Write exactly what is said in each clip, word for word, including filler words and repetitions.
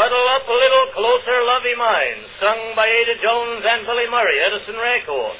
Huddle up a little closer, lovey mine, sung by Ada Jones and Billy Murray, Edison Record.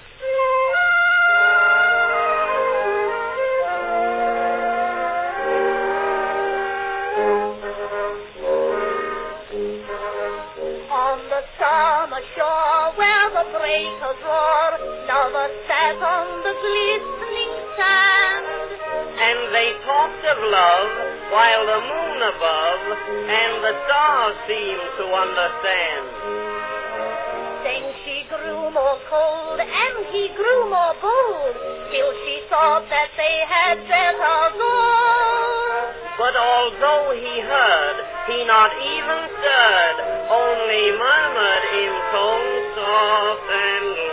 On the summer shore where the breakers roar, lovers sat on the glistening sand, and they talked of love while the moon above and the stars seemed to understand. Then she grew more cold and he grew more bold, till she thought that they had better go. But although he heard, he not even stirred, only murmured in tone soft and low.